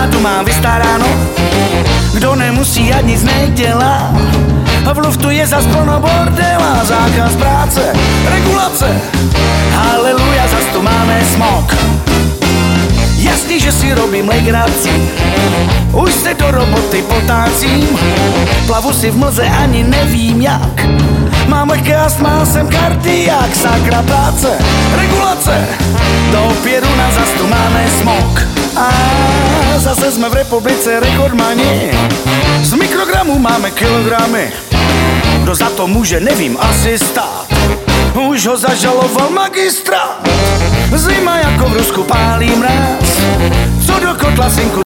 já tu mám vystaráno, kdo nemusí a nic nedělá. V luftu je zas plno bordela, zákaz práce, regulace, haleluja, zas tu máme smog. Jasný, že si robím legraci, už se do roboty potácím, plavu si v mlze ani nevím jak. Mám lehké astma, jsem kardiák, sakra práce, regulace, do Pěruna zas tu máme smog. A zase jsme v republice rekordmani, z mikrogramů máme kilogramy, kdo za to může, nevím, asi stát. Už ho zažaloval magistrát, zima jako v Rusku pálí mráz, co do kotla synku